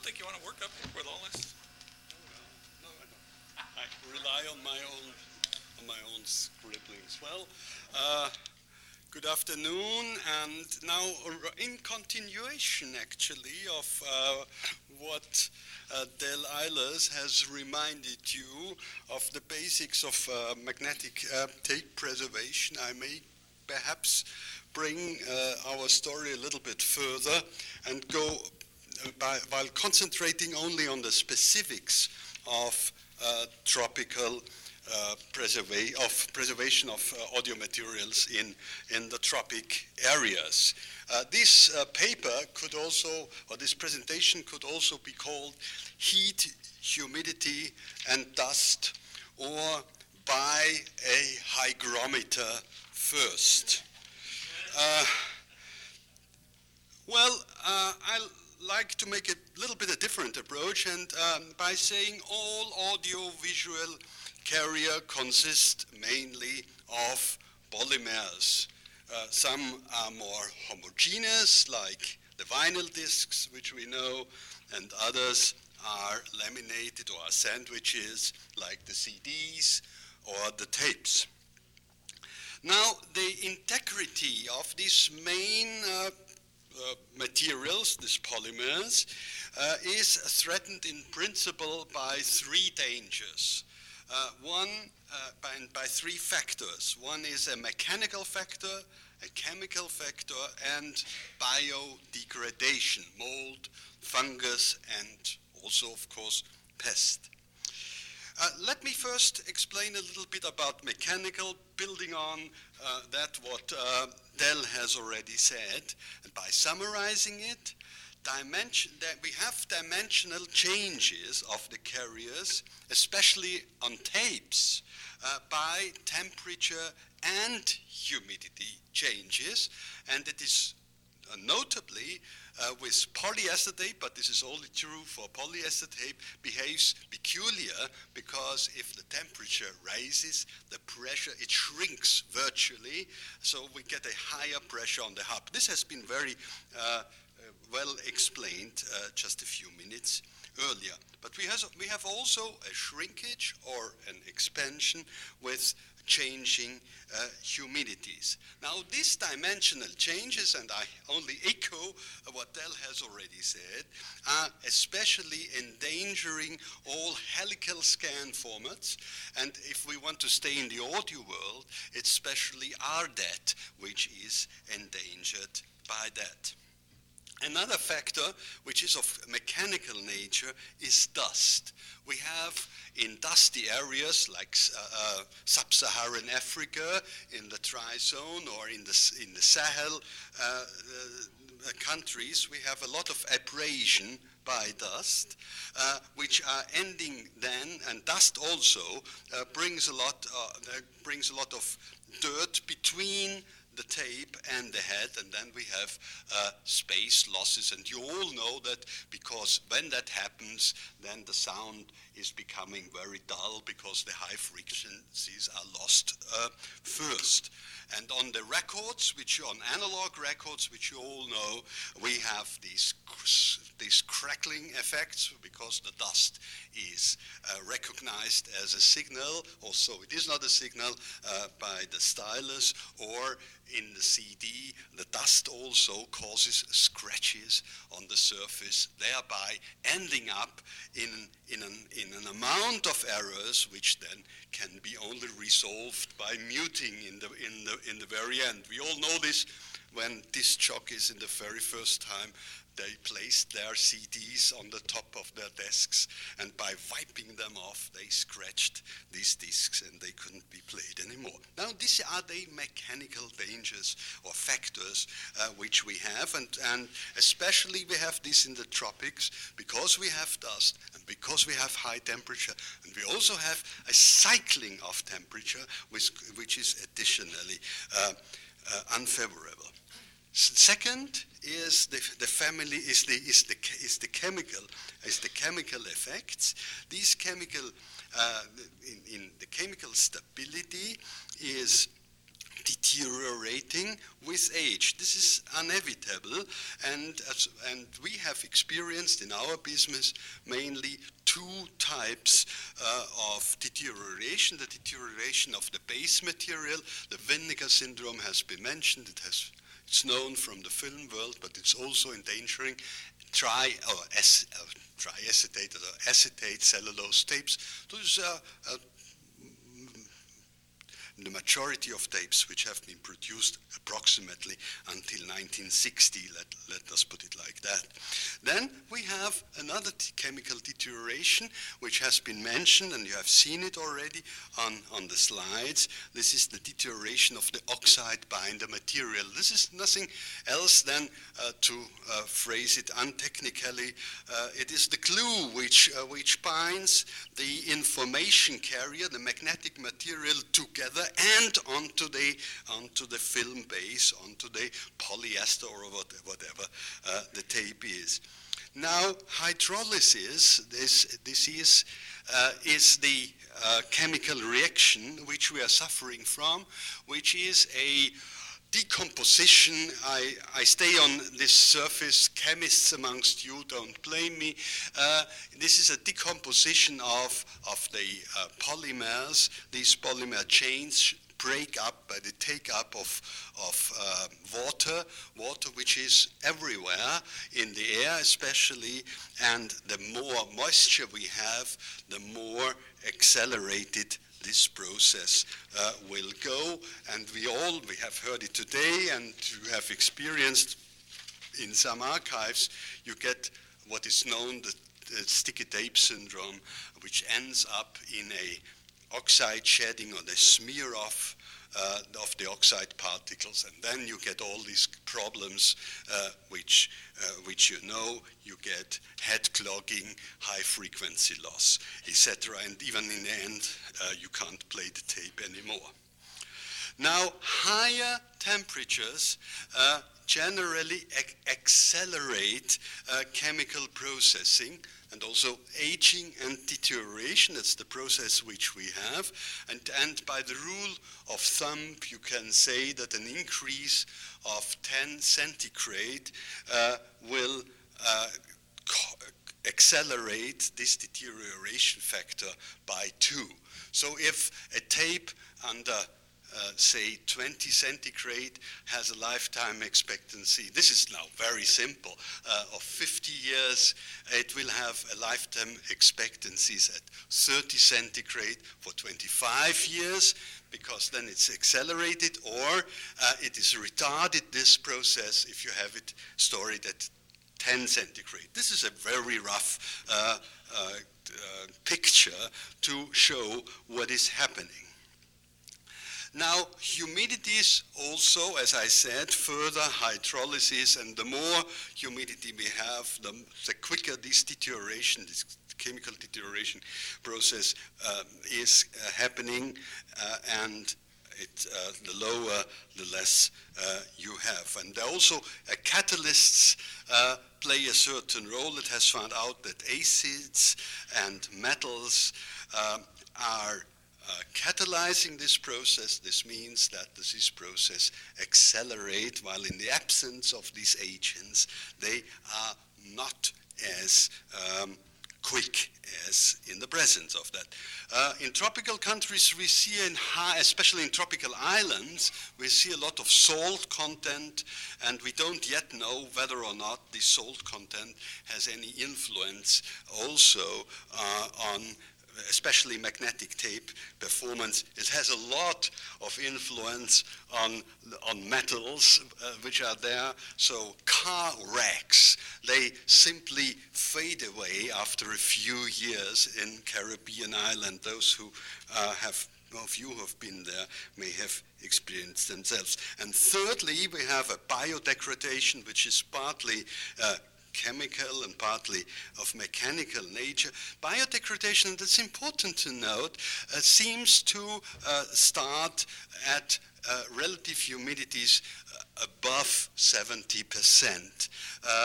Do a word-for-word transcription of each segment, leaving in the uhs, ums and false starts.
don't think you want to work up here with all this. No, no, no. I rely on my own on my own scribblings. Well, uh, good afternoon, and now in continuation, actually, of uh, what uh, Del Eilers has reminded you of the basics of uh, magnetic uh, tape preservation, I may perhaps bring uh, our story a little bit further and go uh, by, while concentrating only on the specifics of uh, tropical uh, preserva- of preservation of uh, audio materials in, in the tropic areas. Uh, this uh, paper could also, or this presentation could also be called Heat, Humidity, and Dust, or By a Hygrometer First. Uh, well, uh, I like to make a little bit a different approach, and um, by saying all audio-visual carrier consist mainly of polymers. Uh, some are more homogeneous, like the vinyl discs, which we know, and others are laminated or are sandwiches, like the C Ds or the tapes. Now, the integrity of these main uh, uh, materials, these polymers, uh, is threatened in principle by three dangers. Uh, one, uh, by, by three factors. One is a mechanical factor, a chemical factor, and biodegradation, mold, fungus, and also, of course, pest. Uh, let me first explain a little bit about mechanical, building on uh, that what uh, Del has already said. And by summarizing it, dimension, that we have dimensional changes of the carriers, especially on tapes, uh, by temperature and humidity changes. And it is uh, notably Uh, with polyester tape, but this is only true for polyester tape, behaves peculiar because if the temperature rises, the pressure, it shrinks virtually, so we get a higher pressure on the hub. This has been very uh, uh, well explained uh, just a few minutes earlier. But we, has, we have also a shrinkage or an expansion with changing uh, humidities. Now, these dimensional changes, and I only echo what Del has already said, are especially endangering all helical scan formats. And if we want to stay in the audio world, it's especially R D A T, which is endangered by that. Another factor, which is of mechanical nature, is dust. We have in dusty areas like uh, uh, sub-Saharan Africa, in the dry zone, or in the, in the Sahel uh, uh, countries, we have a lot of abrasion by dust, uh, which are ending then, and dust also uh, brings a lot, uh, brings a lot of dirt between the tape and the head, and then we have uh, space losses. And you all know that because when that happens, then the sound is becoming very dull because the high frequencies are lost uh, first. And on the records, which on analog records, which you all know, we have these these crackling effects because the dust is uh, recognized as a signal. Also, it is not a signal uh, by the stylus, or in the C D, the dust also causes scratches on the surface, thereby ending up in, in, an, in an amount of errors which then can be only resolved by muting in the, in the, in the very end. We all know this when disc jockeys in the very first time they placed their C Ds on the top of their desks, and by wiping them off, they scratched these discs and they couldn't be played anymore. Now, these are the mechanical dangers or factors uh, which we have, and, and especially we have this in the tropics because we have dust and because we have high temperature, and we also have a cycling of temperature, which, which is additionally uh, uh, unfavorable. Second is the, the family is the is the is the chemical is the chemical effects. These chemical uh, in, in the chemical stability is deteriorating with age. This is inevitable, and, as, and we have experienced in our business mainly two types uh, of deterioration. The deterioration of the base material, the vinegar syndrome has been mentioned. It has, it's known from the film world, but it's also endangering dry or ac uh, triacetate or acetate cellulose tapes. Those are uh, the majority of tapes which have been produced approximately until nineteen sixty, let, let us put it like that. Then we have another chemical deterioration which has been mentioned, and you have seen it already on, on the slides. This is the deterioration of the oxide binder material. This is nothing else than, uh, to uh, phrase it untechnically, uh, it is the glue which, uh, which binds the information carrier, the magnetic material, together and onto the, onto the film base, onto the polyester or whatever uh, the tape is. Now, hydrolysis, this, this is, uh, is the uh, chemical reaction which we are suffering from, which is a decomposition. I, I stay on this surface. Chemists amongst you, don't blame me. Uh, this is a decomposition of, of the uh, polymers. These polymer chains break up by the take-up of, of uh, water, water which is everywhere, in the air especially, and the more moisture we have, the more accelerated this process uh, will go. And we all, we have heard it today, and you have experienced in some archives, you get what is known the, the sticky tape syndrome, which ends up in a oxide shedding or the smear off uh, of the oxide particles, and then you get all these problems uh, which, uh, which you know, you get head clogging, high frequency loss, et cetera, and even in the end, uh, you can't play the tape anymore. Now, higher temperatures uh, generally ac accelerate uh, chemical processing, and also aging and deterioration. That's the process which we have. And, and by the rule of thumb, you can say that an increase of ten centigrade uh, will uh, accelerate this deterioration factor by two. So if a tape under Uh, say twenty centigrade has a lifetime expectancy. This is now very simple. Uh, of fifty years, it will have a lifetime expectancies at thirty centigrade for twenty-five years, because then it's accelerated, or uh, it is retarded, this process, if you have it stored at ten centigrade. This is a very rough uh, uh, uh, picture to show what is happening. Now, humidities also, as I said, further hydrolysis, and the more humidity we have, the, the quicker this deterioration, this chemical deterioration process uh, is uh, happening, uh, and it, uh, the lower, the less uh, you have. And also, uh, catalysts uh, play a certain role. It has found out that acids and metals uh, are Uh, catalyzing this process. This means that this process accelerate, while in the absence of these agents, they are not as um, quick as in the presence of that. Uh, in tropical countries, we see, in high, especially in tropical islands, we see a lot of salt content, and we don't yet know whether or not the salt content has any influence also uh, on especially magnetic tape performance. It has a lot of influence on, on metals uh, which are there. So car wrecks, they simply fade away after a few years in Caribbean island. Those who uh, have of you who have been there may have experienced themselves. And thirdly, we have a biodegradation, which is partly uh, chemical and partly of mechanical nature. Biodegradation, and it's important to note, uh, seems to uh, start at uh, relative humidities uh, above seventy percent. Um,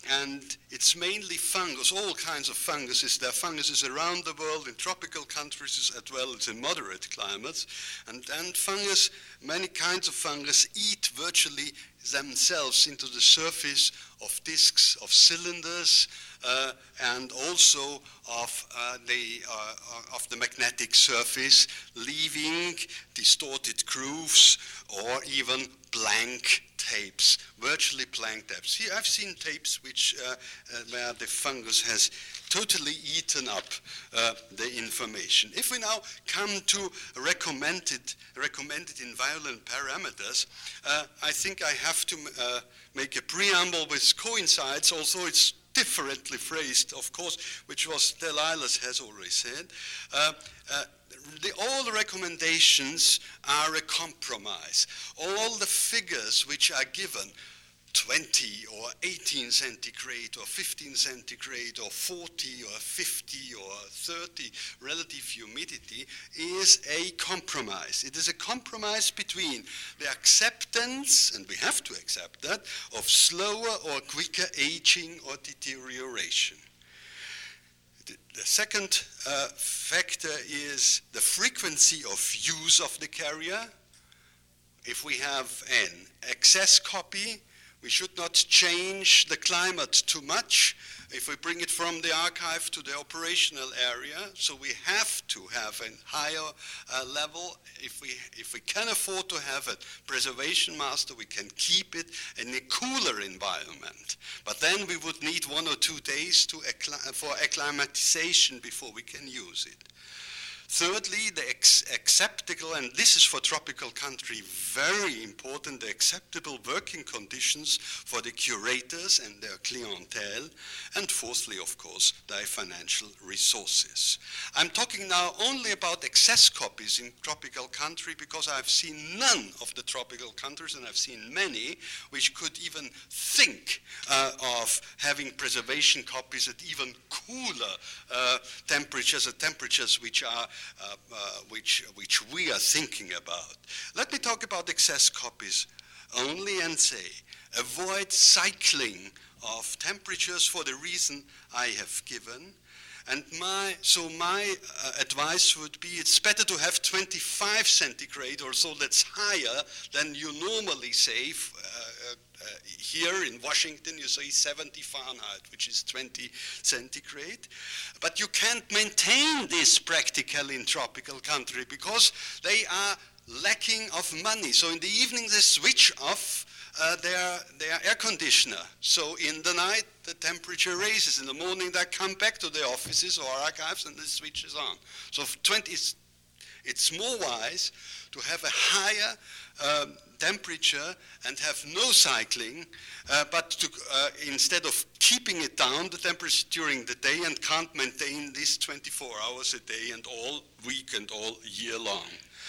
and it's mainly fungus, all kinds of funguses. There are funguses around the world in tropical countries as well as in moderate climates. And, and fungus, many kinds of fungus eat virtually themselves into the surface of disks, of cylinders, uh, and also of, uh, the, uh, of the magnetic surface, leaving distorted grooves or even blank tapes, virtually blank tapes. Here I've seen tapes which, uh, uh, where the fungus has totally eaten up uh, the information. If we now come to recommended, recommended environment parameters, uh, I think I have to uh, make a preamble which coincides, although it's differently phrased, of course, which was Delilah has already said. Uh, uh, The, all the recommendations are a compromise. All the figures which are given, twenty or eighteen centigrade or fifteen centigrade or forty or fifty or thirty relative humidity, is a compromise. It is a compromise between the acceptance, and we have to accept that, of slower or quicker aging or deterioration. The second uh, factor is the frequency of use of the carrier. If we have an excess copy, we should not change the climate too much. If we bring it from the archive to the operational area, so we have to have a higher uh, level. If we, if we can afford to have a preservation master, we can keep it in a cooler environment. But then we would need one or two days to accli- for acclimatization before we can use it. Thirdly, the ex- acceptable, and this is for tropical country very important, the acceptable working conditions for the curators and their clientele. And fourthly, of course, their financial resources. I'm talking now only about excess copies in tropical country because I've seen none of the tropical countries, and I've seen many, which could even think uh, of having preservation copies at even cooler uh, temperatures, at temperatures which are Uh, uh, which, which we are thinking about. Let me talk about excess copies only and say, avoid cycling of temperatures for the reason I have given. And my, so my uh, advice would be it's better to have twenty-five centigrade or so, that's higher than you normally say. Uh, uh, here in Washington, you say seventy Fahrenheit, which is twenty centigrade. But you can't maintain this practically in tropical country because they are lacking of money. So in the evening, they switch off Uh, their, their air conditioner. So in the night, the temperature raises. In the morning, they come back to their offices or archives and the switch is on. So twenty, it's, it's more wise to have a higher um, temperature and have no cycling, uh, but to, uh, instead of keeping it down, the temperature during the day, and can't maintain this twenty-four hours a day and all week and all year long.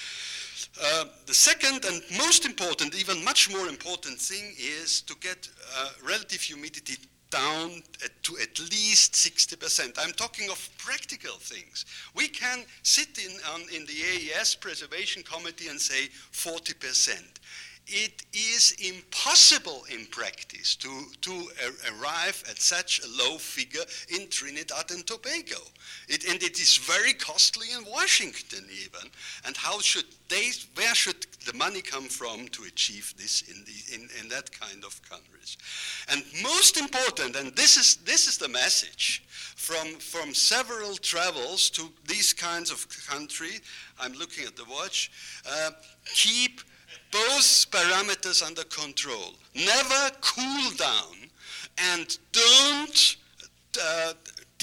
Uh, the second and most important, even much more important thing is to get uh, relative humidity down at, to at least sixty percent. I'm talking of practical things. We can sit in, um, in the A E S Preservation Committee and say forty percent. It is impossible in practice to, to uh, arrive at such a low figure in Trinidad and Tobago. It, and it is very costly in Washington even. And how should they, where should the money come from to achieve this in, the, in, in that kind of countries? And most important, and this is, this is the message from, from several travels to these kinds of countries, I'm looking at the watch, uh, keep both parameters under control. Never cool down, and don't uh,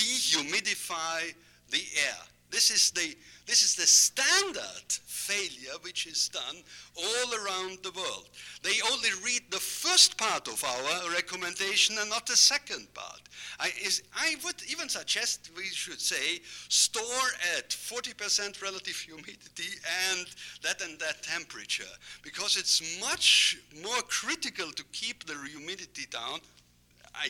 dehumidify the air. This is the, this is the standard failure which is done all around the world. They only read the first part of our recommendation and not the second part. I, is, I would even suggest we should say store at forty percent relative humidity and that and that temperature, because it's much more critical to keep the humidity down. I,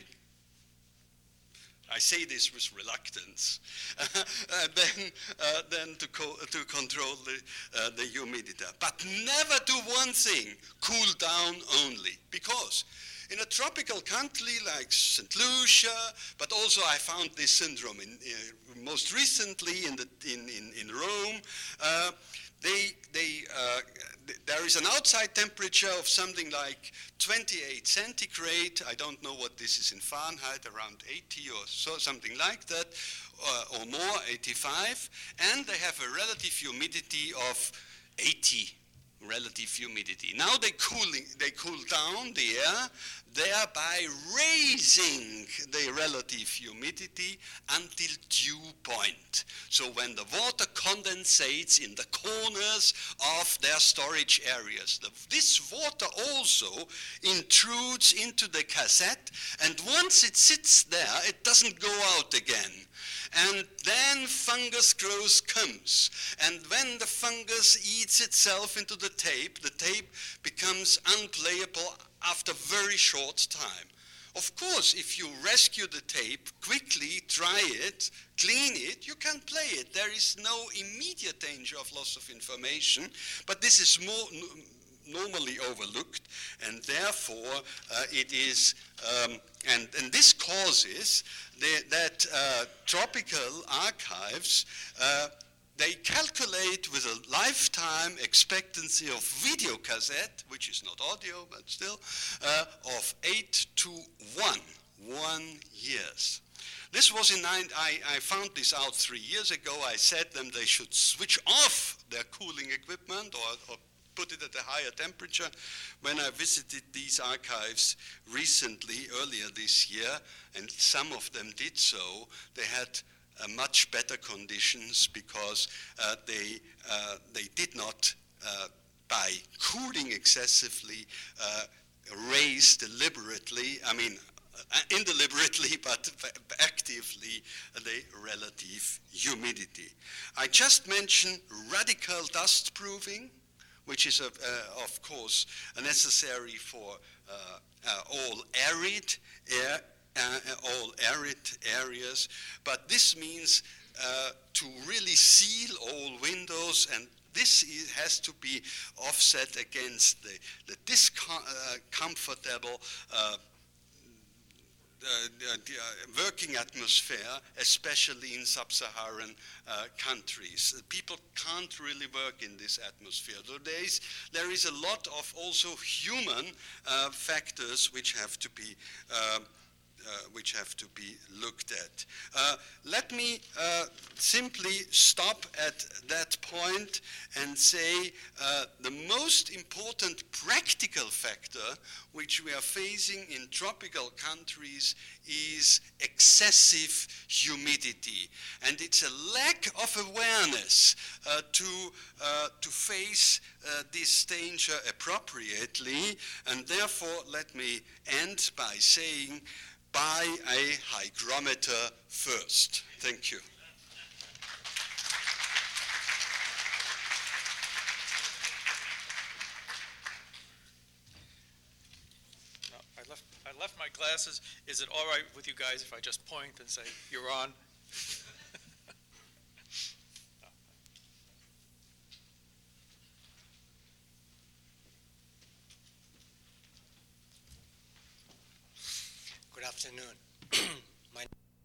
I say this with reluctance, uh, then, uh, then to, co to control the, uh, the humidity. But never do one thing, cool down only, because In a tropical country like Saint Lucia, but also I found this syndrome in, uh, most recently in, the, in, in, in Rome, uh, they, they, uh, th there is an outside temperature of something like twenty-eight centigrade. I don't know what this is in Fahrenheit, around eighty or so, something like that, uh, or more, eighty-five, and they have a relative humidity of eighty. Relative humidity. Now they cooling, they cool down the air, thereby raising the relative humidity until dew point. So when the water condensates in the corners of their storage areas, the, this water also intrudes into the cassette, and once it sits there, it doesn't go out again. And then fungus growth comes. And when the fungus eats itself into the tape, the tape becomes unplayable after very short time. Of course, if you rescue the tape, quickly dry it, clean it, you can play it. There is no immediate danger of loss of information, but this is more normally overlooked, and therefore uh, it is, um, and, and this causes the, that uh, tropical archives, uh, they calculate with a lifetime expectancy of video cassette, which is not audio, but still, uh, of eight to one, one years. This was in, nine, I, I found this out three years ago. I said them they should switch off their cooling equipment or, or put it at a higher temperature. When I visited these archives recently, earlier this year, and some of them did so, they had uh, much better conditions because uh, they, uh, they did not, uh, by cooling excessively, uh, raise deliberately, I mean, uh, indeliberately, but actively, the relative humidity. I just mentioned radical dust proofing, which is, uh, uh, of course, uh, necessary for uh, uh, all arid air, uh, all arid areas. But this means uh, to really seal all windows, and this is, has to be offset against the, the discomfortable uh, Uh, the, uh, working atmosphere, especially in sub-Saharan uh, countries. People can't really work in this atmosphere. So there is, there is a lot of also human uh, factors which have to be uh, Uh, which have to be looked at. Uh, let me uh, simply stop at that point and say uh, the most important practical factor which we are facing in tropical countries is excessive humidity. And it's a lack of awareness uh, to, uh, to face uh, this danger appropriately. And therefore, let me end by saying, buy a hygrometer first. Thank you. No, I left, I left my glasses. Is it all right with you guys if I just point and say, you're on? Good afternoon.